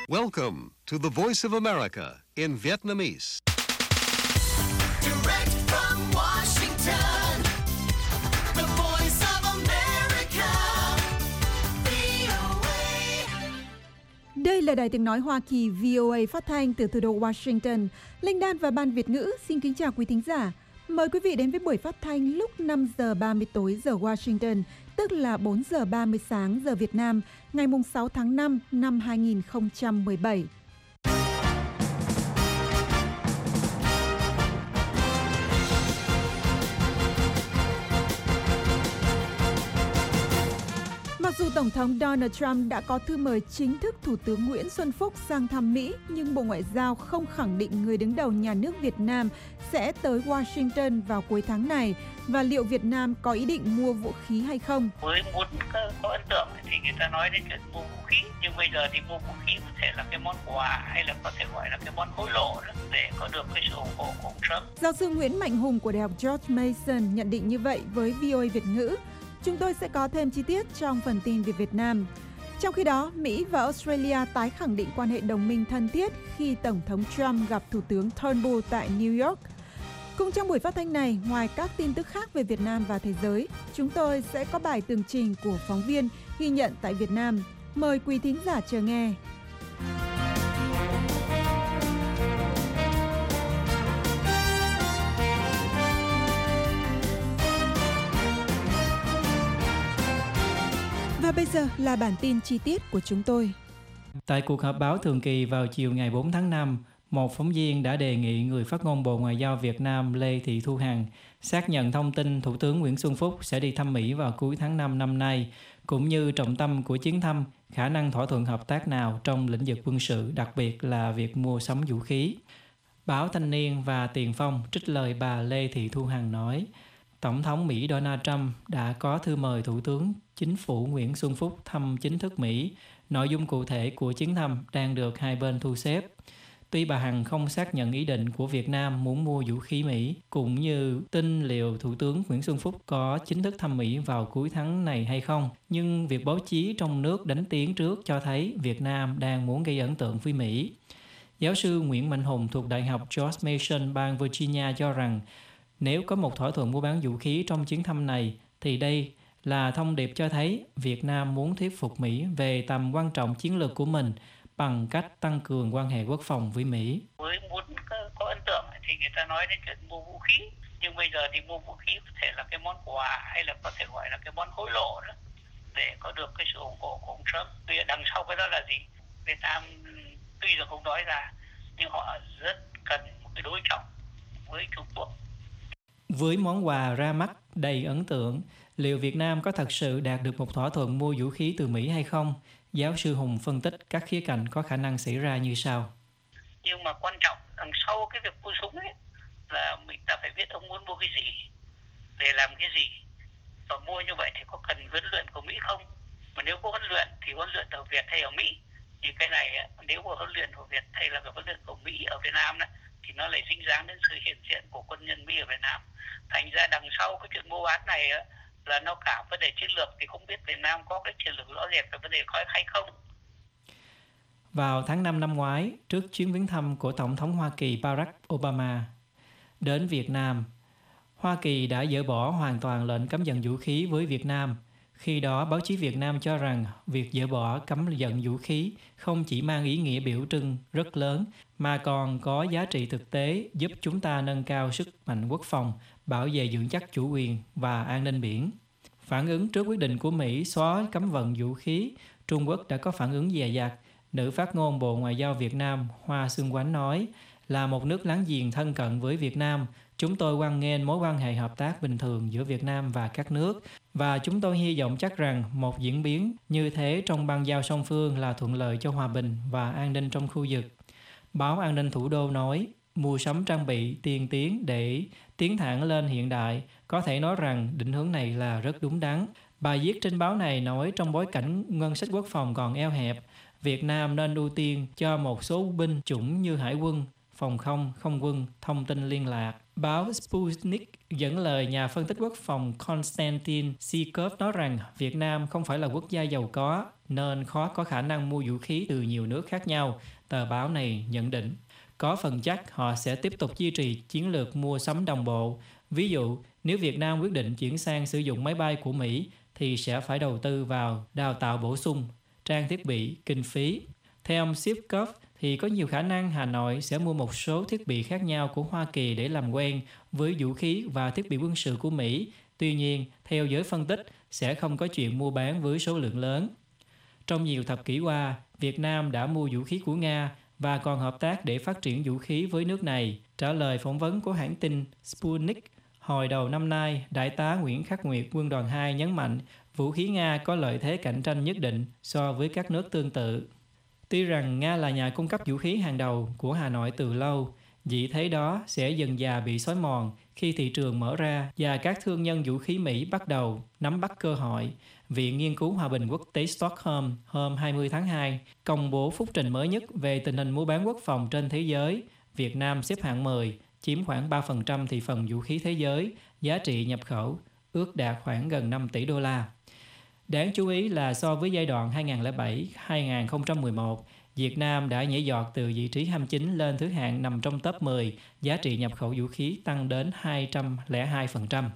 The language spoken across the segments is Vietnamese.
Welcome to the Voice of America in Vietnamese. Direct from Washington, the Voice of America, VOA. Đây là Đài Tiếng Nói Hoa Kỳ VOA phát thanh từ thủ đô Washington. Linh Đan và Ban Việt ngữ xin kính chào quý thính giả. Mời quý vị đến với buổi phát thanh lúc 5 giờ 30 tối giờ Washington, tức là 4 giờ 30 sáng giờ Việt Nam, ngày 6 tháng 5 năm 2017. Mặc dù Tổng thống Donald Trump đã có thư mời chính thức Thủ tướng Nguyễn Xuân Phúc sang thăm Mỹ, nhưng Bộ Ngoại giao không khẳng định người đứng đầu nhà nước Việt Nam sẽ tới Washington vào cuối tháng này và liệu Việt Nam có ý định mua vũ khí hay không. Với muốn có ấn tượng thì người ta nói đến chuyện mua vũ khí, nhưng bây giờ thì mua vũ khí có thể là cái món quà hay là có thể gọi là cái món hối lộ đó, để có được cái sự ủng hộ của ông Trump. Giáo sư Nguyễn Mạnh Hùng của Đại học George Mason nhận định như vậy với VOA Việt ngữ. Chúng tôi sẽ có thêm chi tiết trong phần tin về Việt Nam. Trong khi đó, Mỹ và Australia tái khẳng định quan hệ đồng minh thân thiết khi Tổng thống Trump gặp Thủ tướng Turnbull tại New York. Cũng trong buổi phát thanh này, ngoài các tin tức khác về Việt Nam và thế giới, chúng tôi sẽ có bài tường trình của phóng viên ghi nhận tại Việt Nam. Mời quý thính giả chờ nghe. Và bây giờ là bản tin chi tiết của chúng tôi. Tại cuộc họp báo thường kỳ vào chiều ngày 4 tháng 5, một phóng viên đã đề nghị người phát ngôn Bộ Ngoại giao Việt Nam Lê Thị Thu Hằng xác nhận thông tin Thủ tướng Nguyễn Xuân Phúc sẽ đi thăm Mỹ vào cuối tháng 5 năm nay, cũng như trọng tâm của chuyến thăm, khả năng thỏa thuận hợp tác nào trong lĩnh vực quân sự, đặc biệt là việc mua sắm vũ khí. Báo Thanh niên và Tiền phong trích lời bà Lê Thị Thu Hằng nói, Tổng thống Mỹ Donald Trump đã có thư mời Thủ tướng Chính phủ Nguyễn Xuân Phúc thăm chính thức Mỹ. Nội dung cụ thể của chuyến thăm đang được hai bên thu xếp. Tuy bà Hằng không xác nhận ý định của Việt Nam muốn mua vũ khí Mỹ, cũng như tin liệu Thủ tướng Nguyễn Xuân Phúc có chính thức thăm Mỹ vào cuối tháng này hay không, nhưng việc báo chí trong nước đánh tiếng trước cho thấy Việt Nam đang muốn gây ấn tượng với Mỹ. Giáo sư Nguyễn Mạnh Hùng thuộc Đại học George Mason, bang Virginia cho rằng nếu có một thỏa thuận mua bán vũ khí trong chuyến thăm này, thì đây là thông điệp cho thấy Việt Nam muốn thuyết phục Mỹ về tầm quan trọng chiến lược của mình bằng cách tăng cường quan hệ quốc phòng với Mỹ. Với muốn có ấn tượng thì người ta nói đến chuyện mua vũ khí, nhưng bây giờ thì mua vũ khí có thể là cái món quà hay là có thể gọi là cái món hối lộ đó, để có được cái sự ủng hộ của ông Trump. Vì đằng sau cái đó là gì? Việt Nam tuy là không nói ra, nhưng họ rất cần một cái đối trọng với Trung Quốc. Với món quà ra mắt đầy ấn tượng, liệu Việt Nam có thật sự đạt được một thỏa thuận mua vũ khí từ Mỹ hay không? Giáo sư Hùng phân tích các khía cạnh có khả năng xảy ra như sau. Nhưng mà quan trọng đằng sau cái việc mua súng ấy là mình ta phải biết ông muốn mua cái gì, để làm cái gì, và mua như vậy thì có cần huấn luyện của Mỹ không? Mà nếu có huấn luyện thì huấn luyện ở Việt hay ở Mỹ? Thì cái này nếu có huấn luyện của Việt hay là cái huấn luyện của Mỹ ở Việt Nam đấy, thì nó lại dính dáng đến sự hiện diện của quân nhân Mỹ ở Việt Nam. Thành ra đằng sau cái chuyện mua bán này là nó cả vấn đề chiến lược, thì không biết Việt Nam có cái chiến lược rõ rệt về vấn đề khói hay không. Vào tháng 5 năm ngoái, trước chuyến viếng thăm của Tổng thống Hoa Kỳ Barack Obama đến Việt Nam, Hoa Kỳ đã dỡ bỏ hoàn toàn lệnh cấm vận vũ khí với Việt Nam. Khi đó, báo chí Việt Nam cho rằng việc dỡ bỏ cấm vận vũ khí không chỉ mang ý nghĩa biểu trưng rất lớn, mà còn có giá trị thực tế giúp chúng ta nâng cao sức mạnh quốc phòng, bảo vệ vững chắc chủ quyền và an ninh biển. Phản ứng trước quyết định của Mỹ xóa cấm vận vũ khí, Trung Quốc đã có phản ứng dè dặt. Nữ phát ngôn Bộ Ngoại giao Việt Nam Hoa Xuân Oánh nói, là một nước láng giềng thân cận với Việt Nam, chúng tôi hoan nghênh mối quan hệ hợp tác bình thường giữa Việt Nam và các nước, và chúng tôi hy vọng chắc rằng một diễn biến như thế trong bang giao song phương là thuận lợi cho hòa bình và an ninh trong khu vực. Báo An ninh Thủ đô nói, mua sắm trang bị tiên tiến để tiến thẳng lên hiện đại, có thể nói rằng định hướng này là rất đúng đắn. Bài viết trên báo này nói trong bối cảnh ngân sách quốc phòng còn eo hẹp, Việt Nam nên ưu tiên cho một số binh chủng như hải quân, phòng không, không quân, thông tin liên lạc. Báo Sputnik dẫn lời nhà phân tích quốc phòng Konstantin Sikov nói rằng Việt Nam không phải là quốc gia giàu có, nên khó có khả năng mua vũ khí từ nhiều nước khác nhau. Tờ báo này nhận định, có phần chắc họ sẽ tiếp tục duy trì chiến lược mua sắm đồng bộ. Ví dụ, nếu Việt Nam quyết định chuyển sang sử dụng máy bay của Mỹ, thì sẽ phải đầu tư vào đào tạo bổ sung, trang thiết bị, kinh phí. Theo ông Sipkov, thì có nhiều khả năng Hà Nội sẽ mua một số thiết bị khác nhau của Hoa Kỳ để làm quen với vũ khí và thiết bị quân sự của Mỹ. Tuy nhiên, theo giới phân tích, sẽ không có chuyện mua bán với số lượng lớn. Trong nhiều thập kỷ qua, Việt Nam đã mua vũ khí của Nga và còn hợp tác để phát triển vũ khí với nước này. Trả lời phỏng vấn của hãng tin Sputnik, hồi đầu năm nay, Đại tá Nguyễn Khắc Nguyệt, Quân đoàn 2 nhấn mạnh vũ khí Nga có lợi thế cạnh tranh nhất định so với các nước tương tự. Tuy rằng Nga là nhà cung cấp vũ khí hàng đầu của Hà Nội từ lâu, vị thế đó sẽ dần dà bị xói mòn khi thị trường mở ra và các thương nhân vũ khí Mỹ bắt đầu nắm bắt cơ hội. Viện Nghiên cứu Hòa bình Quốc tế Stockholm hôm 20 tháng 2 công bố phúc trình mới nhất về tình hình mua bán quốc phòng trên thế giới. Việt Nam xếp hạng 10, chiếm khoảng 3% thị phần vũ khí thế giới, giá trị nhập khẩu ước đạt khoảng gần 5 tỷ đô la. Đáng chú ý là so với giai đoạn 2007-2011, Việt Nam đã nhảy giọt từ vị trí 29 lên thứ hạng nằm trong top 10, giá trị nhập khẩu vũ khí tăng đến 202%.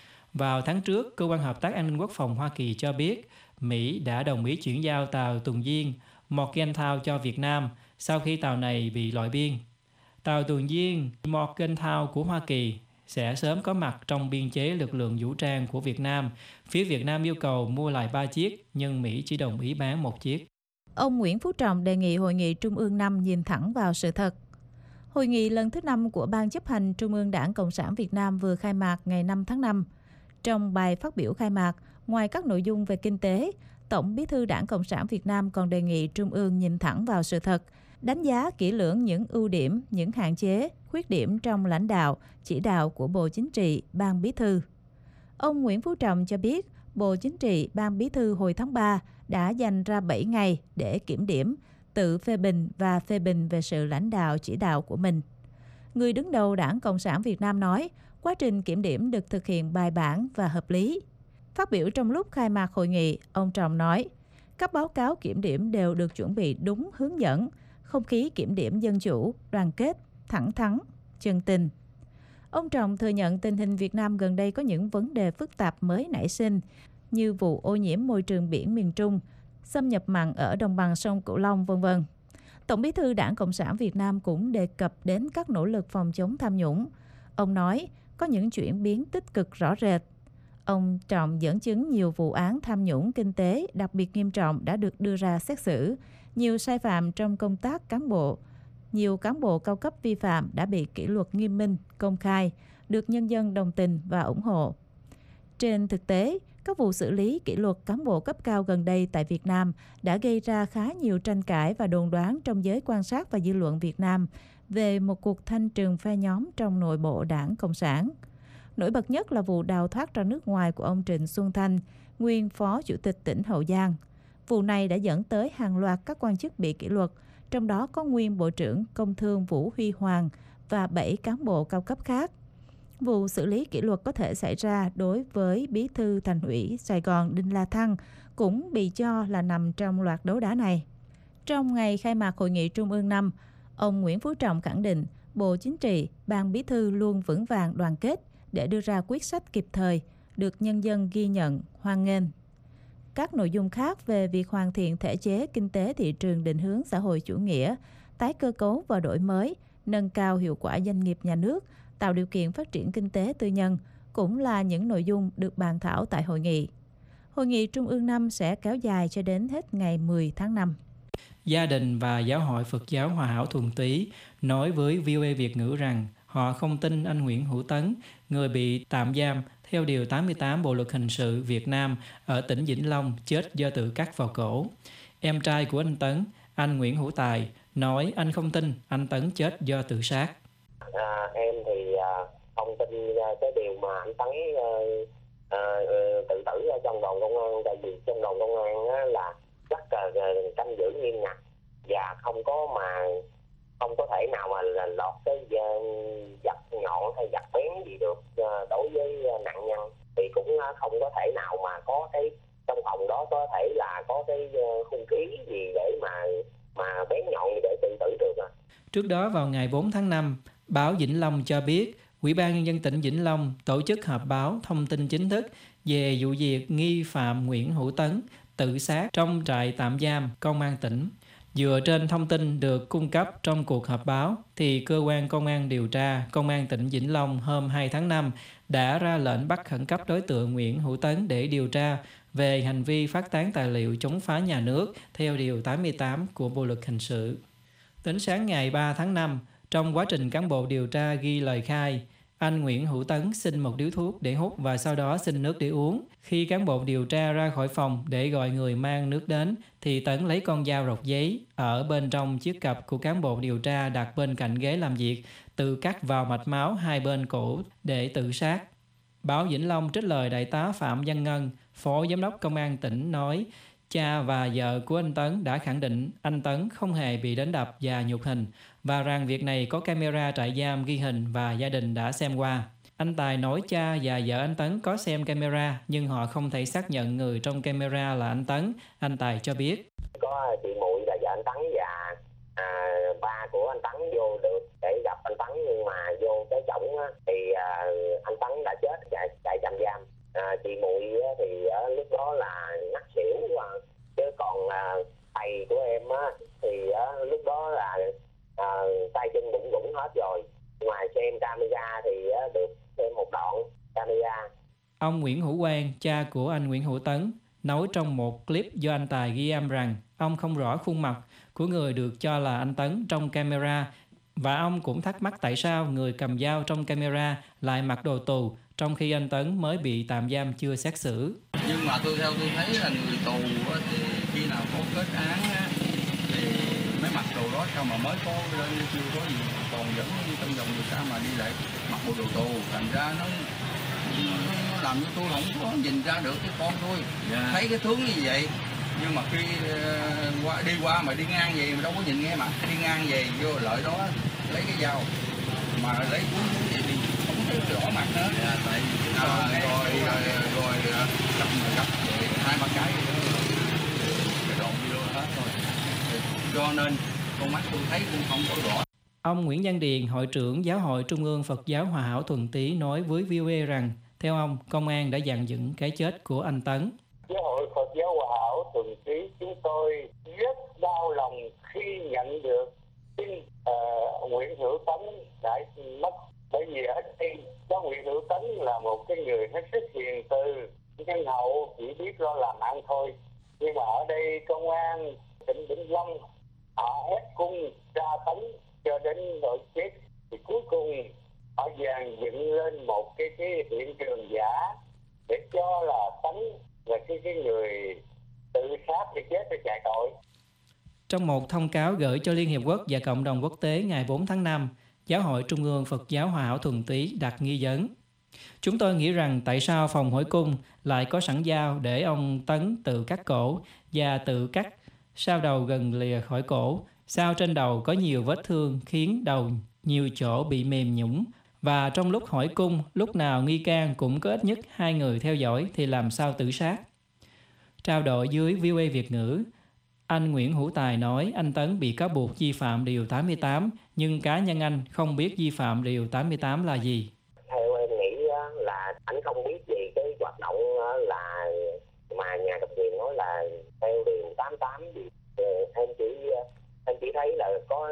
Vào tháng trước, Cơ quan Hợp tác An ninh Quốc phòng Hoa Kỳ cho biết Mỹ đã đồng ý chuyển giao tàu tuần duyên Morgenthau cho Việt Nam sau khi tàu này bị loại biên. Tàu tuần duyên Morgenthau của Hoa Kỳ sẽ sớm có mặt trong biên chế lực lượng vũ trang của Việt Nam. Phía Việt Nam yêu cầu mua lại 3 chiếc, nhưng Mỹ chỉ đồng ý bán 1 chiếc. Ông Nguyễn Phú Trọng đề nghị Hội nghị Trung ương 5 nhìn thẳng vào sự thật. Hội nghị lần thứ 5 của Ban chấp hành Trung ương Đảng Cộng sản Việt Nam vừa khai mạc ngày 5 tháng 5. Trong bài phát biểu khai mạc, ngoài các nội dung về kinh tế, Tổng Bí thư Đảng Cộng sản Việt Nam còn đề nghị Trung ương nhìn thẳng vào sự thật, đánh giá kỹ lưỡng những ưu điểm, những hạn chế, khuyết điểm trong lãnh đạo, chỉ đạo của Bộ Chính trị, Ban Bí thư. Ông Nguyễn Phú Trọng cho biết, Bộ Chính trị, Ban Bí thư hồi tháng 3 đã dành ra 7 ngày để kiểm điểm, tự phê bình và phê bình về sự lãnh đạo chỉ đạo của mình. Người đứng đầu Đảng Cộng sản Việt Nam nói, quá trình kiểm điểm được thực hiện bài bản và hợp lý. Phát biểu trong lúc khai mạc hội nghị, ông Trọng nói, các báo cáo kiểm điểm đều được chuẩn bị đúng hướng dẫn, không khí kiểm điểm dân chủ, đoàn kết, thẳng thắn, chân tình. Ông Trọng thừa nhận tình hình Việt Nam gần đây có những vấn đề phức tạp mới nảy sinh, như vụ ô nhiễm môi trường biển miền Trung, xâm nhập mặn ở đồng bằng sông Cửu Long, v.v. Tổng Bí thư Đảng Cộng sản Việt Nam cũng đề cập đến các nỗ lực phòng chống tham nhũng. Ông nói, có những chuyển biến tích cực rõ rệt. Ông Trọng dẫn chứng nhiều vụ án tham nhũng kinh tế đặc biệt nghiêm trọng đã được đưa ra xét xử, nhiều sai phạm trong công tác cán bộ. Nhiều cán bộ cao cấp vi phạm đã bị kỷ luật nghiêm minh, công khai, được nhân dân đồng tình và ủng hộ. Trên thực tế, các vụ xử lý kỷ luật cán bộ cấp cao gần đây tại Việt Nam đã gây ra khá nhiều tranh cãi và đồn đoán trong giới quan sát và dư luận Việt Nam về một cuộc thanh trừng phe nhóm trong nội bộ Đảng Cộng sản. Nổi bật nhất là vụ đào thoát ra nước ngoài của ông Trịnh Xuân Thanh, nguyên Phó Chủ tịch tỉnh Hậu Giang. Vụ này đã dẫn tới hàng loạt các quan chức bị kỷ luật, trong đó có nguyên Bộ trưởng Công Thương Vũ Huy Hoàng và 7 cán bộ cao cấp khác. Vụ xử lý kỷ luật có thể xảy ra đối với Bí thư Thành ủy Sài Gòn Đinh La Thăng cũng bị cho là nằm trong loạt đấu đá này. Trong ngày khai mạc Hội nghị Trung ương 5, ông Nguyễn Phú Trọng khẳng định Bộ Chính trị, Ban Bí thư luôn vững vàng đoàn kết để đưa ra quyết sách kịp thời, được nhân dân ghi nhận, hoan nghênh. Các nội dung khác về việc hoàn thiện thể chế kinh tế thị trường định hướng xã hội chủ nghĩa, tái cơ cấu và đổi mới, nâng cao hiệu quả doanh nghiệp nhà nước, tạo điều kiện phát triển kinh tế tư nhân cũng là những nội dung được bàn thảo tại hội nghị. Hội nghị Trung ương 5 sẽ kéo dài cho đến hết ngày 10 tháng 5. Gia đình và Giáo hội Phật giáo Hòa hảo Thuận Túy nói với VOA Việt ngữ rằng họ không tin anh Nguyễn Hữu Tấn, người bị tạm giam theo Điều 88 Bộ Luật Hình sự Việt Nam ở tỉnh Vĩnh Long, chết do tự cắt vào cổ. Em trai của anh Tấn, anh Nguyễn Hữu Tài, nói anh không tin anh Tấn chết do tự sát. Em thì không tin cái điều mà anh Tấn tự tử ở trong đồn công an, tại vì trong đồn công an là rất là canh giữ nghiêm ngặt và không có mà không có thể nào mà là lọt cái vật nhọn hay vật bén gì được đối với nạn nhân, thì cũng không có thể nào mà có cái trong phòng đó có thể là có cái hung khí gì để mà bén nhọn gì để tự tử được à. Trước đó vào ngày 4 tháng 5, báo Vĩnh Long cho biết Ủy ban Nhân dân tỉnh Vĩnh Long tổ chức họp báo thông tin chính thức về vụ việc nghi phạm Nguyễn Hữu Tấn tự sát trong trại tạm giam Công an tỉnh. Dựa trên thông tin được cung cấp trong cuộc họp báo, thì cơ quan công an điều tra Công an tỉnh Vĩnh Long hôm 2 tháng 5 đã ra lệnh bắt khẩn cấp đối tượng Nguyễn Hữu Tấn để điều tra về hành vi phát tán tài liệu chống phá nhà nước theo Điều 88 của Bộ Luật Hình sự. Đến sáng ngày 3 tháng 5, trong quá trình cán bộ điều tra ghi lời khai, anh Nguyễn Hữu Tấn xin một điếu thuốc để hút và sau đó xin nước để uống. Khi cán bộ điều tra ra khỏi phòng để gọi người mang nước đến, thì Tấn lấy con dao rọc giấy ở bên trong chiếc cặp của cán bộ điều tra đặt bên cạnh ghế làm việc, tự cắt vào mạch máu hai bên cổ để tự sát. Báo Vĩnh Long trích lời Đại tá Phạm Văn Ngân, Phó Giám đốc Công an tỉnh nói, cha và vợ của anh Tấn đã khẳng định anh Tấn không hề bị đánh đập và nhục hình và rằng việc này có camera trại giam ghi hình và gia đình đã xem qua. Anh Tài nói cha và vợ anh Tấn có xem camera nhưng họ không thể xác nhận người trong camera là anh Tấn. Anh Tài cho biết. Có chị Muội là vợ anh Tấn và ba của anh Tấn vô được để gặp anh Tấn, nhưng mà vô cái cổng thì anh Tấn đã chết chạy tạm giam. Chị Muội thì lúc đó là ngất xỉu, chứ còn thầy của em thì lúc đó là tay chân bủng bủng hết rồi. Ngoài xem camera thì được thêm một đoạn camera. Ông Nguyễn Hữu Quang, cha của anh Nguyễn Hữu Tấn, nói trong một clip do anh Tài ghi âm rằng ông không rõ khuôn mặt của người được cho là anh Tấn trong camera, và ông cũng thắc mắc tại sao người cầm dao trong camera lại mặc đồ tù trong khi anh Tấn mới bị tạm giam chưa xét xử. Nhưng mà theo tôi thấy là người tù thì khi nào có kết án thì mới mặc đồ đó, sao mà mới có lên chưa có gì, còn vẫn trong vòng điều tra mà đi lại mặc bộ đồ tù, thành ra nó làm cho tôi không có nhìn ra được cái con tôi. Thấy cái tướng như vậy, nhưng mà khi đi qua mà đi ngang về mà đâu có nhìn nghe mà đi ngang về vô lợi đó lấy cái dao mà lấy cuốn vậy thì không thấy rõ mặt nữa. Tại rồi gấp vậy hai ba cái đoạn video hết thôi, cho nên con mắt tôi thấy cũng không có rõ. Ông Nguyễn Văn Điền, hội trưởng Giáo hội Trung ương Phật giáo Hòa hảo Thuận Tý nói với VOA rằng theo ông, công an đã dàn dựng cái chết của anh Tấn. Giáo hội Phật giáo Hòa hảo Thuận Tý chúng tôi rất đau lòng khi nhận được tin Nguyễn Hữu Tấn đã mất, bởi vì ở đây có Nguyễn Hữu Tấn là một cái người hết sức hiền từ, nhân hậu, chỉ biết lo làm ăn thôi. Nhưng mà ở đây công an tỉnh Vĩnh Long họ ép cung tra tấn cho đến nỗi chết, thì cuối cùng họ dàn dựng lên một cái hiện trường giả để cho là Tấn là cái người tự sát thì chết thì chạy tội. Trong một thông cáo gửi cho Liên Hiệp Quốc và cộng đồng quốc tế ngày 4 tháng 5, Giáo hội Trung ương Phật giáo Hòa hảo Thuận Tý đặt nghi vấn. Chúng tôi nghĩ rằng tại sao phòng hỏi cung lại có sẵn dao để ông Tấn tự cắt cổ và tự cắt sao đầu gần lìa khỏi cổ, sao trên đầu có nhiều vết thương khiến đầu nhiều chỗ bị mềm nhũn, và trong lúc hỏi cung lúc nào nghi can cũng có ít nhất 2 người theo dõi thì làm sao tự sát. Trao đổi dưới VOA Việt ngữ, anh Nguyễn Hữu Tài nói anh Tấn bị cáo buộc vi phạm Điều 88, nhưng cá nhân anh không biết vi phạm Điều 88 là gì. Theo em nghĩ là anh không biết gì cái hoạt động là mà nhà cầm quyền nói là theo Điều 88 gì. Em chỉ thấy là có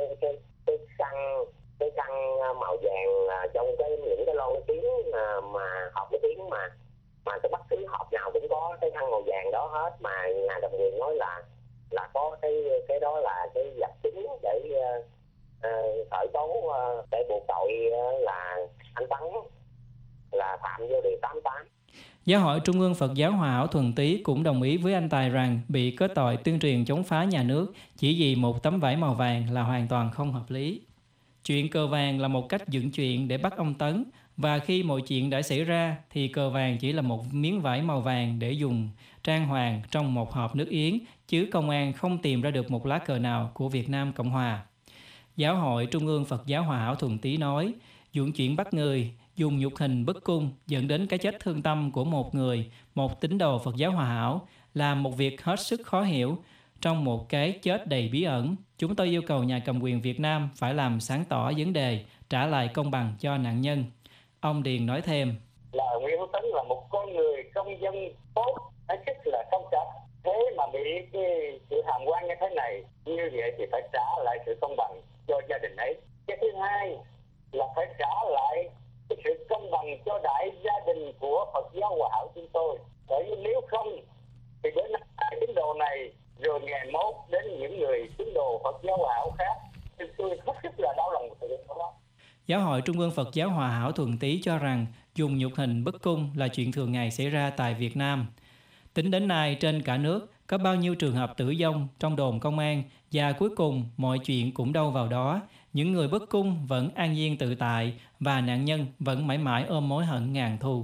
cái xăng màu vàng trong những cái lon tiếng mà hộp cái tiếng mà cái bất cứ hộp nào cũng có cái xăng màu vàng đó hết, mà nhà cầm quyền nói là có cái đó là cái vật chứng để khởi tố để buộc tội là anh Tấn là phạm vô Điều 88. Giáo hội Trung ương Phật giáo Hòa hảo Thuận Tý cũng đồng ý với anh Tài rằng bị kết tội tuyên truyền chống phá nhà nước chỉ vì một tấm vải màu vàng là hoàn toàn không hợp lý. Chuyện cờ vàng là một cách dựng chuyện để bắt ông Tấn, và khi mọi chuyện đã xảy ra thì cờ vàng chỉ là một miếng vải màu vàng để dùng trang hoàng trong một hộp nước yến, chứ công an không tìm ra được một lá cờ nào của Việt Nam Cộng Hòa. Giáo hội Trung ương Phật giáo Hòa hảo Thuận Tý nói, vận chuyển bắt người, dùng nhục hình bức cung dẫn đến cái chết thương tâm của một người, một tín đồ Phật giáo Hòa hảo là một việc hết sức khó hiểu. Trong một cái chết đầy bí ẩn, chúng tôi yêu cầu nhà cầm quyền Việt Nam phải làm sáng tỏ vấn đề, trả lại công bằng cho nạn nhân. Ông Điền nói thêm, là Nguyễn Hữu Tấn là một con người công dân tốt, hết sức là công chấp. Thế mà bị cái sự hàm oan như thế này, như vậy thì phải trả lại sự công bằng cho gia đình ấy. Cái thứ hai là phải trả lại cái sự công bằng cho đại gia đình của Phật giáo Hòa hảo chúng tôi. Bởi vì nếu không thì đến tín đồ này rồi ngày mốt đến những người tín đồ Phật giáo Hòa hảo khác, thì tôi rất rất là đau lòng sự việc đó. Giáo hội Trung ương Phật giáo Hòa hảo Thuận Tý cho rằng dùng nhục hình bức cung là chuyện thường ngày xảy ra tại Việt Nam. Tính đến nay trên cả nước có bao nhiêu trường hợp tử vong trong đồn công an và cuối cùng mọi chuyện cũng đâu vào đó. Những người bức cung vẫn an nhiên tự tại và nạn nhân vẫn mãi mãi ôm mối hận ngàn thu.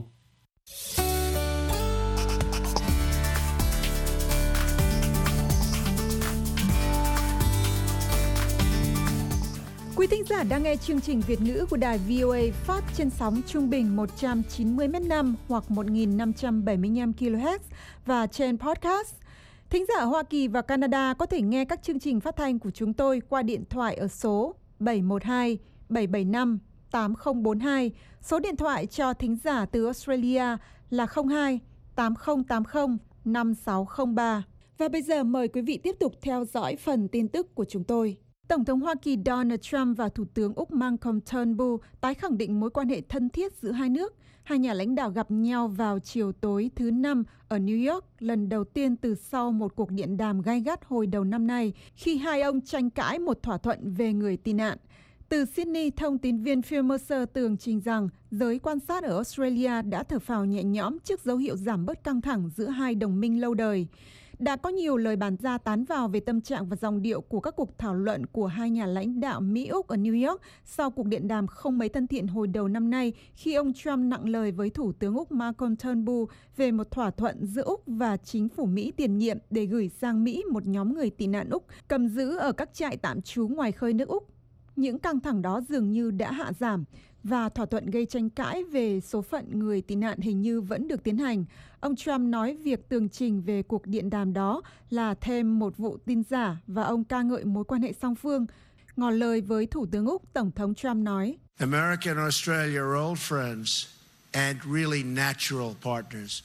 Quý thính giả đang nghe chương trình Việt ngữ của đài VOA phát trên sóng trung bình 190 m/s hoặc 1.575 kHz và trên podcast. Thính giả ở Hoa Kỳ và Canada có thể nghe các chương trình phát thanh của chúng tôi qua điện thoại ở số 712 775 8042. Số điện thoại cho thính giả từ Australia là 02 8080 5603. Và bây giờ mời quý vị tiếp tục theo dõi phần tin tức của chúng tôi. Tổng thống Hoa Kỳ Donald Trump và Thủ tướng Úc Malcolm Turnbull tái khẳng định mối quan hệ thân thiết giữa hai nước. Hai nhà lãnh đạo gặp nhau vào chiều tối thứ Năm ở New York, lần đầu tiên từ sau một cuộc điện đàm gay gắt hồi đầu năm nay, khi hai ông tranh cãi một thỏa thuận về người tị nạn. Từ Sydney, thông tín viên Phil Mercer tường trình rằng giới quan sát ở Australia đã thở phào nhẹ nhõm trước dấu hiệu giảm bớt căng thẳng giữa hai đồng minh lâu đời. Đã có nhiều lời bàn ra tán vào về tâm trạng và dòng điệu của các cuộc thảo luận của hai nhà lãnh đạo Mỹ-Úc ở New York sau cuộc điện đàm không mấy thân thiện hồi đầu năm nay khi ông Trump nặng lời với Thủ tướng Úc Malcolm Turnbull về một thỏa thuận giữa Úc và chính phủ Mỹ tiền nhiệm để gửi sang Mỹ một nhóm người tị nạn Úc cầm giữ ở các trại tạm trú ngoài khơi nước Úc. Những căng thẳng đó dường như đã hạ giảm và thỏa thuận gây tranh cãi về số phận người tị nạn hình như vẫn được tiến hành. Ông Trump nói việc tường trình về cuộc điện đàm đó là thêm một vụ tin giả và ông ca ngợi mối quan hệ song phương. Ngỏ lời với Thủ tướng Úc, Tổng thống Trump nói, America and Australia are old friends and really natural partners.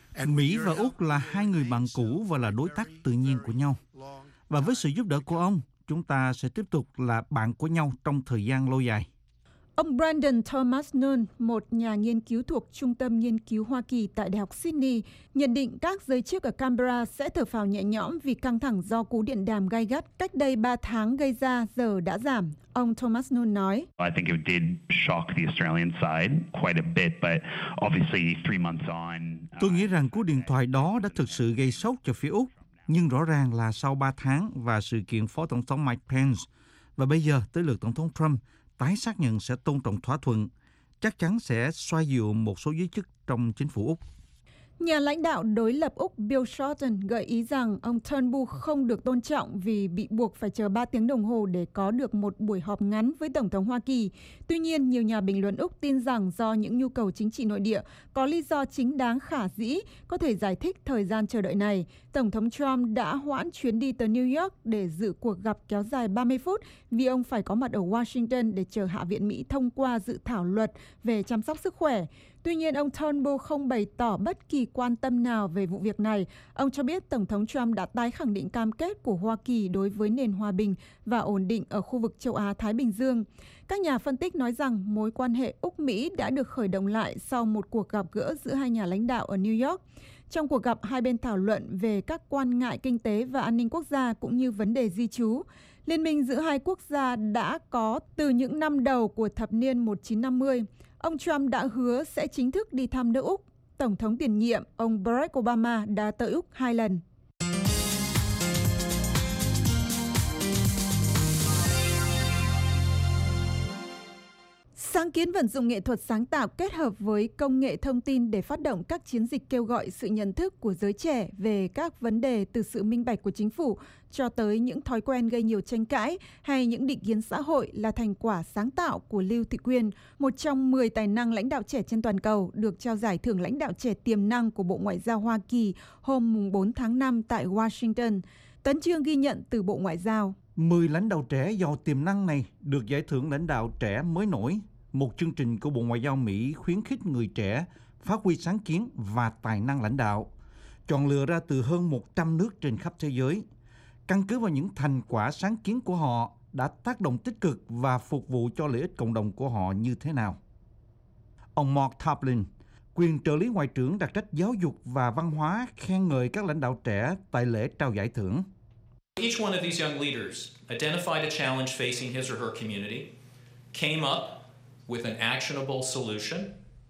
Mỹ và Úc là hai người bạn cũ và là đối tác tự nhiên của nhau. Và với sự giúp đỡ của ông, chúng ta sẽ tiếp tục là bạn của nhau trong thời gian lâu dài. Ông Brandon Thomas Nunn, một nhà nghiên cứu thuộc Trung tâm Nghiên cứu Hoa Kỳ tại Đại học Sydney, nhận định các giới chức ở Canberra sẽ thở phào nhẹ nhõm vì căng thẳng do cú điện đàm gay gắt cách đây 3 tháng gây ra giờ đã giảm. Ông Thomas Nunn nói, I think it did shock the Australian side quite a bit, but obviously 3 months on. Tôi nghĩ rằng cú điện thoại đó đã thực sự gây sốc cho phía Úc, nhưng rõ ràng là sau 3 tháng và sự kiện Phó Tổng thống Mike Pence, và bây giờ tới lượt Tổng thống Trump tái xác nhận sẽ tôn trọng thỏa thuận, chắc chắn sẽ xoa dịu một số giới chức trong chính phủ Úc. Nhà lãnh đạo đối lập Úc Bill Shorten gợi ý rằng ông Turnbull không được tôn trọng vì bị buộc phải chờ 3 tiếng đồng hồ để có được một buổi họp ngắn với Tổng thống Hoa Kỳ. Tuy nhiên, nhiều nhà bình luận Úc tin rằng do những nhu cầu chính trị nội địa có lý do chính đáng khả dĩ có thể giải thích thời gian chờ đợi này. Tổng thống Trump đã hoãn chuyến đi tới New York để dự cuộc gặp kéo dài 30 phút vì ông phải có mặt ở Washington để chờ Hạ viện Mỹ thông qua dự thảo luật về chăm sóc sức khỏe. Tuy nhiên, ông Turnbull không bày tỏ bất kỳ quan tâm nào về vụ việc này. Ông cho biết Tổng thống Trump đã tái khẳng định cam kết của Hoa Kỳ đối với nền hòa bình và ổn định ở khu vực châu Á-Thái Bình Dương. Các nhà phân tích nói rằng mối quan hệ Úc-Mỹ đã được khởi động lại sau một cuộc gặp gỡ giữa hai nhà lãnh đạo ở New York. Trong cuộc gặp, hai bên thảo luận về các quan ngại kinh tế và an ninh quốc gia cũng như vấn đề di trú. Liên minh giữa hai quốc gia đã có từ những năm đầu của thập niên 1950. Ông Trump đã hứa sẽ chính thức đi thăm nước Úc. Tổng thống tiền nhiệm, ông Barack Obama đã tới Úc 2 lần. Sáng kiến vận dụng nghệ thuật sáng tạo kết hợp với công nghệ thông tin để phát động các chiến dịch kêu gọi sự nhận thức của giới trẻ về các vấn đề, từ sự minh bạch của chính phủ cho tới những thói quen gây nhiều tranh cãi hay những định kiến xã hội, là thành quả sáng tạo của Lưu Thị Quyên, một trong 10 tài năng lãnh đạo trẻ trên toàn cầu, được trao giải thưởng lãnh đạo trẻ tiềm năng của Bộ Ngoại giao Hoa Kỳ hôm 4 tháng 5 tại Washington. Tấn Chương ghi nhận từ Bộ Ngoại giao. 10 lãnh đạo trẻ giàu tiềm năng này được giải thưởng lãnh đạo trẻ mới nổi, một chương trình của Bộ Ngoại giao Mỹ khuyến khích người trẻ phát huy sáng kiến và tài năng lãnh đạo, chọn lựa ra từ hơn 100 nước trên khắp thế giới. Căn cứ vào những thành quả sáng kiến của họ đã tác động tích cực và phục vụ cho lợi ích cộng đồng của họ như thế nào. Ông Mark Tarplin, quyền trợ lý ngoại trưởng đặc trách giáo dục và văn hóa, khen ngợi các lãnh đạo trẻ tại lễ trao giải thưởng. Each one of these young leaders identified a challenge facing his or her community, came up with an actionable solution.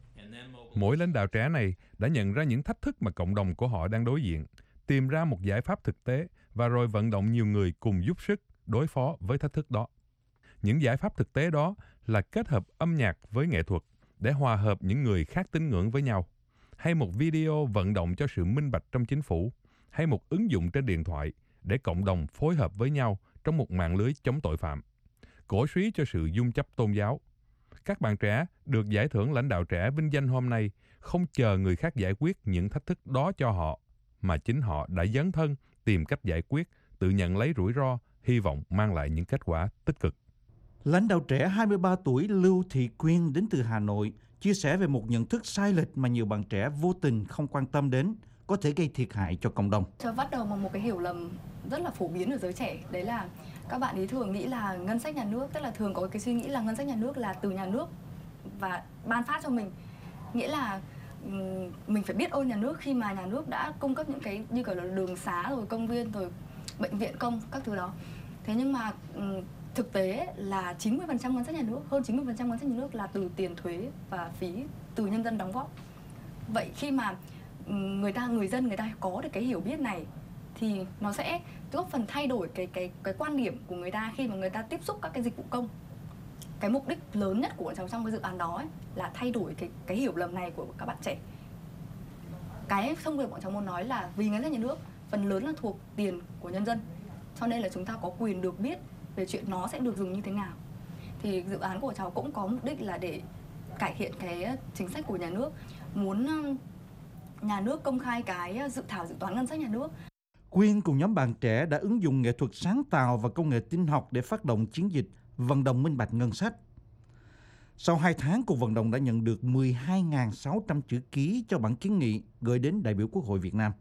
Mỗi lãnh đạo trẻ này đã nhận ra những thách thức mà cộng đồng của họ đang đối diện, tìm ra một giải pháp thực tế và rồi vận động nhiều người cùng giúp sức đối phó với thách thức đó. Những giải pháp thực tế đó là kết hợp âm nhạc với nghệ thuật để hòa hợp những người khác tín ngưỡng với nhau, hay một video vận động cho sự minh bạch trong chính phủ, hay một ứng dụng trên điện thoại để cộng đồng phối hợp với nhau trong một mạng lưới chống tội phạm, cổ suý cho sự dung chấp tôn giáo. Các bạn trẻ được giải thưởng lãnh đạo trẻ vinh danh hôm nay không chờ người khác giải quyết những thách thức đó cho họ, mà chính họ đã dấn thân tìm cách giải quyết, tự nhận lấy rủi ro, hy vọng mang lại những kết quả tích cực. Lãnh đạo trẻ 23 tuổi Lưu Thị Quyên đến từ Hà Nội chia sẻ về một nhận thức sai lệch mà nhiều bạn trẻ vô tình không quan tâm đến, có thể gây thiệt hại cho cộng đồng. Cho bắt đầu bằng một cái hiểu lầm rất là phổ biến ở giới trẻ, đấy là các bạn ấy thường nghĩ là ngân sách nhà nước, tức là thường có cái suy nghĩ là ngân sách nhà nước là từ nhà nước và ban phát cho mình, nghĩa là mình phải biết ơn nhà nước khi mà nhà nước đã cung cấp những cái như kiểu là đường xá rồi công viên rồi bệnh viện công các thứ đó. Thế nhưng mà thực tế là 90% ngân sách nhà nước, hơn 90% ngân sách nhà nước là từ tiền thuế và phí từ nhân dân đóng góp. Vậy khi mà người dân có được cái hiểu biết này thì nó sẽ góp phần thay đổi cái quan điểm của người ta khi mà người ta tiếp xúc các cái dịch vụ công. Cái mục đích lớn nhất của bọn cháu trong cái dự án đó ấy, là thay đổi cái hiểu lầm này của các bạn trẻ. Cái thông điệp bọn cháu muốn nói là vì ngân sách nhà nước phần lớn là thuộc tiền của nhân dân, cho nên là chúng ta có quyền được biết về chuyện nó sẽ được dùng như thế nào. Thì dự án của cháu cũng có mục đích là để cải thiện cái chính sách của nhà nước, muốn nhà nước công khai cái dự thảo dự toán ngân sách nhà nước. Quyên cùng nhóm bạn trẻ đã ứng dụng nghệ thuật sáng tạo và công nghệ tin học để phát động chiến dịch vận động minh bạch ngân sách. Sau 2 tháng, cuộc vận động đã nhận được 12.600 chữ ký cho bản kiến nghị gửi đến đại biểu Quốc hội Việt Nam.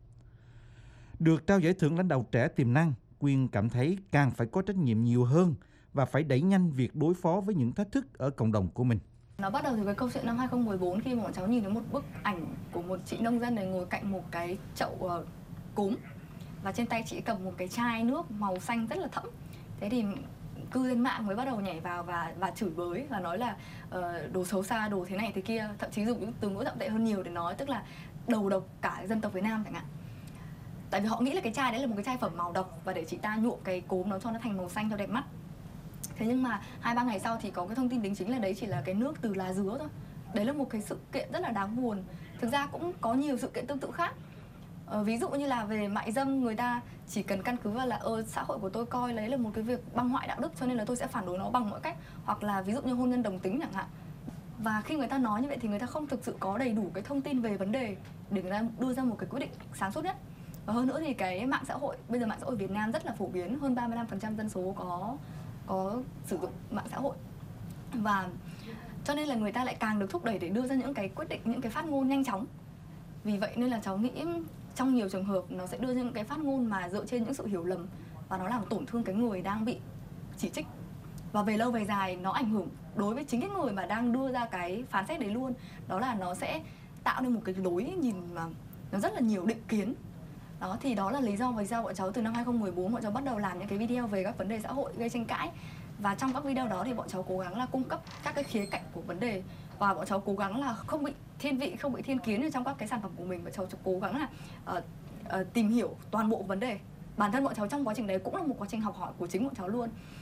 Được trao giải thưởng lãnh đạo trẻ tiềm năng, Quyên cảm thấy càng phải có trách nhiệm nhiều hơn và phải đẩy nhanh việc đối phó với những thách thức ở cộng đồng của mình. Nó bắt đầu từ cái câu chuyện năm 2014 khi mà bọn cháu nhìn thấy một bức ảnh của một chị nông dân này ngồi cạnh một cái chậu cốm và trên tay chị cầm một cái chai nước màu xanh rất là thẫm. Thế thì cư dân mạng mới bắt đầu nhảy vào và chửi bới và nói là đồ xấu xa, đồ thế này thế kia, thậm chí dùng những từ ngữ thậm tệ hơn nhiều để nói, tức là đầu độc cả dân tộc Việt Nam chẳng hạn. Tại vì họ nghĩ là cái chai đấy là một cái chai phẩm màu độc và để chị ta nhuộm cái cốm nó cho nó thành màu xanh cho đẹp mắt. Thế nhưng mà 2-3 ngày sau thì có cái thông tin đính chính là đấy chỉ là cái nước từ lá dứa thôi. Đấy là một cái sự kiện rất là đáng buồn. Thực ra cũng có nhiều sự kiện tương tự khác. Ví dụ như là về mại dâm, người ta chỉ cần căn cứ vào là xã hội của tôi coi lấy là một cái việc băng hoại đạo đức cho nên là tôi sẽ phản đối nó bằng mọi cách. Hoặc là ví dụ như hôn nhân đồng tính chẳng hạn. Và khi người ta nói như vậy thì người ta không thực sự có đầy đủ cái thông tin về vấn đề để người ta đưa ra một cái quyết định sáng suốt nhất. Và hơn nữa thì cái mạng xã hội, bây giờ mạng xã hội Việt Nam rất là phổ biến, hơn 35% dân số có sử dụng mạng xã hội. Và cho nên là người ta lại càng được thúc đẩy để đưa ra những cái quyết định, những cái phát ngôn nhanh chóng. Vì vậy nên là cháu nghĩ trong nhiều trường hợp nó sẽ đưa ra những cái phát ngôn mà dựa trên những sự hiểu lầm và nó làm tổn thương cái người đang bị chỉ trích. Và về lâu về dài nó ảnh hưởng đối với chính cái người mà đang đưa ra cái phán xét đấy luôn. Đó là nó sẽ tạo nên một cái lối nhìn mà nó rất là nhiều định kiến. Đó thì đó là lý do vì sao bọn cháu từ năm 2014 bọn cháu bắt đầu làm những cái video về các vấn đề xã hội gây tranh cãi. Và trong các video đó thì bọn cháu cố gắng là cung cấp các cái khía cạnh của vấn đề. Và bọn cháu cố gắng là không bị thiên vị, không bị thiên kiến ở trong các cái sản phẩm của mình. Bọn cháu cố gắng là tìm hiểu toàn bộ vấn đề. Bản thân bọn cháu trong quá trình đấy cũng là một quá trình học hỏi của chính bọn cháu luôn.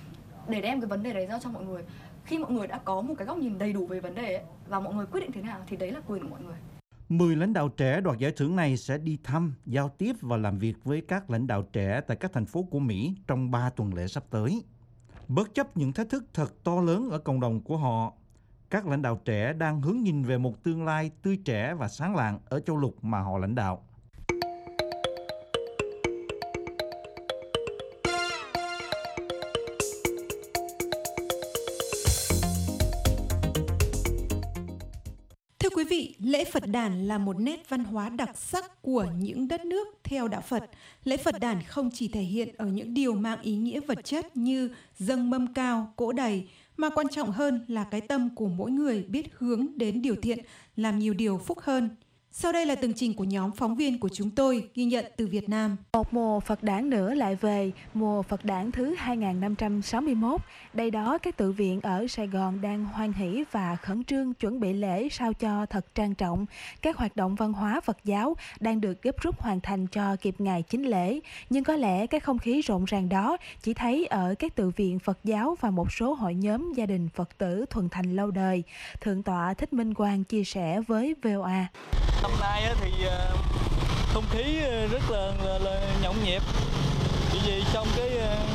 để đem cái vấn đề đấy ra cho mọi người. Khi mọi người đã có một cái góc nhìn đầy đủ về vấn đề ấy, và mọi người quyết định thế nào thì đấy là quyền của mọi người. 10 lãnh đạo trẻ đoạt giải thưởng này sẽ đi thăm, giao tiếp và làm việc với các lãnh đạo trẻ tại các thành phố của Mỹ trong 3 tuần lễ sắp tới. Bất chấp những thách thức thật to lớn ở cộng đồng của họ, các lãnh đạo trẻ đang hướng nhìn về một tương lai tươi trẻ và sáng lạng ở châu lục mà họ lãnh đạo. Thưa quý vị, lễ Phật đản là một nét văn hóa đặc sắc của những đất nước theo đạo Phật. Lễ Phật đản không chỉ thể hiện ở những điều mang ý nghĩa vật chất như dâng mâm cao, cỗ đầy, mà quan trọng hơn là cái tâm của mỗi người biết hướng đến điều thiện, làm nhiều điều phúc hơn. Sau đây là tường trình của nhóm phóng viên của chúng tôi ghi nhận từ Việt Nam. Một mùa Phật đản nữa lại về, mùa Phật đản thứ 2561. Đây đó, các tự viện ở Sài Gòn đang hoan hỷ và khẩn trương chuẩn bị lễ sao cho thật trang trọng. Các hoạt động văn hóa Phật giáo đang được gấp rút hoàn thành cho kịp ngày chính lễ. Nhưng có lẽ cái không khí rộn ràng đó chỉ thấy ở các tự viện Phật giáo và một số hội nhóm gia đình Phật tử thuần thành lâu đời. Thượng tọa Thích Minh Quang chia sẻ với VOA. Năm nay thì không khí rất là nhộn nhịp, vì trong cái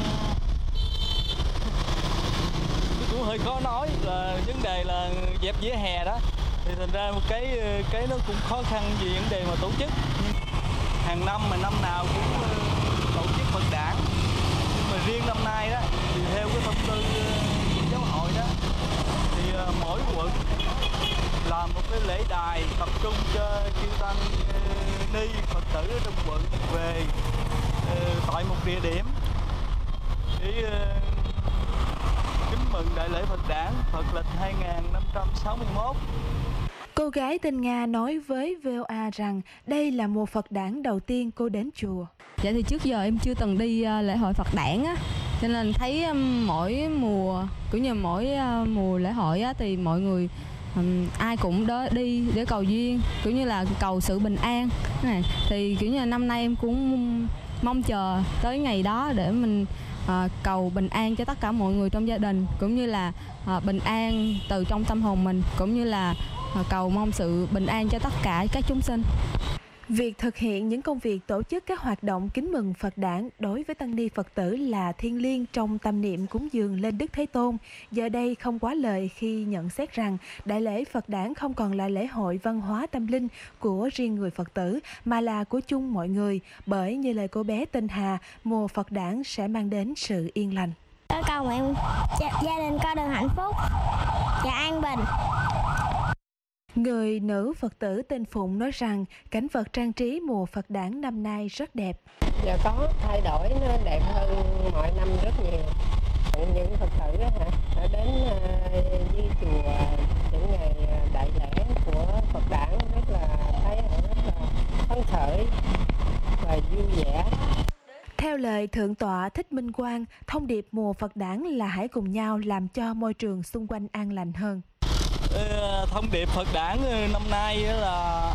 cũng hơi khó nói là vấn đề là dẹp vỉa hè đó, thì thành ra một cái nó cũng khó khăn vì vấn đề mà tổ chức. Hàng năm mà năm nào cũng tổ chức Phật đản, nhưng mà riêng năm nay đó thì theo cái thông tư giáo hội đó thì mỗi quận làm một cái lễ đài tập trung cho chư tăng ni Phật tử ở trong quận về tại một địa điểm để kính mừng đại lễ Phật đản Phật lịch 2561. Cô gái tên Nga nói với VOA rằng đây là mùa Phật đản đầu tiên cô đến chùa. Dạ thì trước giờ em chưa từng đi lễ hội Phật đản á, cho nên thấy mỗi mùa cũng như mỗi mùa lễ hội á, thì mọi người ai cũng đi để cầu duyên, cũng như là cầu sự bình an này. Thì kiểu như năm nay em cũng mong chờ tới ngày đó để mình cầu bình an cho tất cả mọi người trong gia đình, cũng như là bình an từ trong tâm hồn mình, cũng như là cầu mong sự bình an cho tất cả các chúng sinh. Việc thực hiện những công việc tổ chức các hoạt động kính mừng Phật đản đối với tăng ni Phật tử là thiêng liêng trong tâm niệm cúng dường lên Đức Thế Tôn. Giờ đây không quá lời khi nhận xét rằng đại lễ Phật đản không còn là lễ hội văn hóa tâm linh của riêng người Phật tử, mà là của chung mọi người. Bởi như lời cô bé tên Hà, mùa Phật đản sẽ mang đến sự yên lành. Cầu nguyện gia đình có được hạnh phúc và an bình. Người nữ Phật tử tên Phụng nói rằng cảnh vật trang trí mùa Phật đản năm nay rất đẹp. Giờ có thay đổi, nó đẹp hơn mọi năm rất nhiều. Những Phật tử đã đến di chùa những ngày đại lễ của Phật đản rất là phấn khởi và vui vẻ. Theo lời Thượng tọa Thích Minh Quang, thông điệp mùa Phật đản là hãy cùng nhau làm cho môi trường xung quanh an lành hơn. Thông điệp Phật đản năm nay là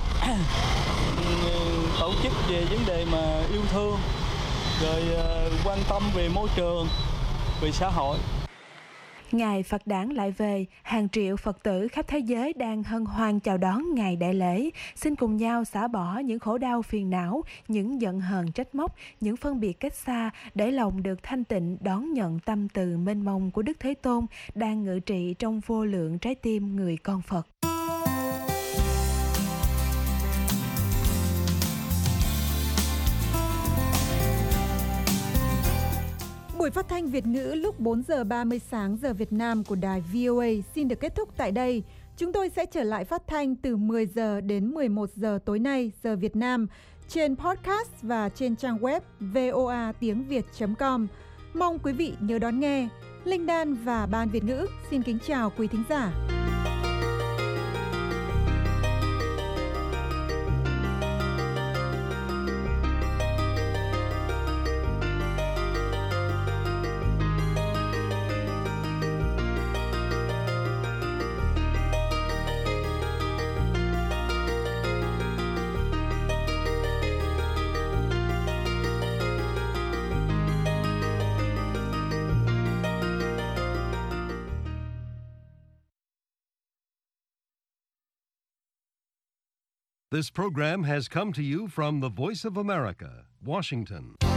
tổ chức về vấn đề mà yêu thương, rồi quan tâm về môi trường, về xã hội. Ngày Phật đản lại về, hàng triệu Phật tử khắp thế giới đang hân hoan chào đón ngày đại lễ. Xin cùng nhau xả bỏ những khổ đau phiền não, những giận hờn trách móc, những phân biệt cách xa, để lòng được thanh tịnh đón nhận tâm từ mênh mông của Đức Thế Tôn đang ngự trị trong vô lượng trái tim người con Phật. Buổi phát thanh Việt ngữ lúc 4 giờ 30 sáng giờ Việt Nam của đài VOA xin được kết thúc tại đây. Chúng tôi sẽ trở lại phát thanh từ 10 giờ đến 11 giờ tối nay giờ Việt Nam trên podcast và trên trang web voatiengviet.com. Mong quý vị nhớ đón nghe. Linh Đan và Ban Việt ngữ xin kính chào quý thính giả. This program has come to you from the Voice of America, Washington.